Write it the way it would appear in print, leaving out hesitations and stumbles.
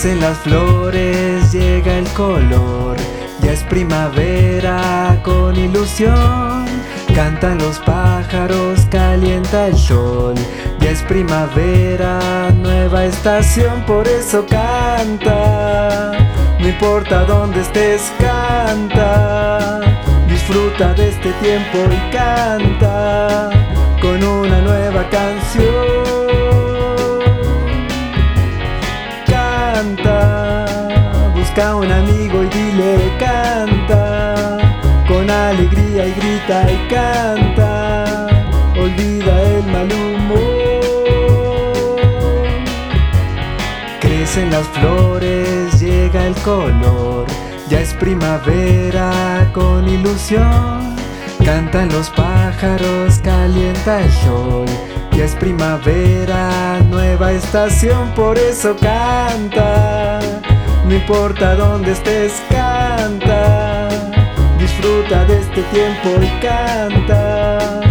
Crecen las flores, llega el color, ya es primavera con ilusión. Cantan los pájaros, calienta el sol, ya es primavera, nueva estación, por eso canta. No importa dónde estés, canta. Disfruta de este tiempo y canta con una nueva canción. Canta, busca un amigo y dile canta, con alegría y grita y canta, olvida el mal humor. Crecen las flores, llega el color, ya es primavera con ilusión. Cantan los pájaros, calienta el sol, ya es primavera, nueva estación, por eso canta. No importa dónde estés, canta. Disfruta de este tiempo y canta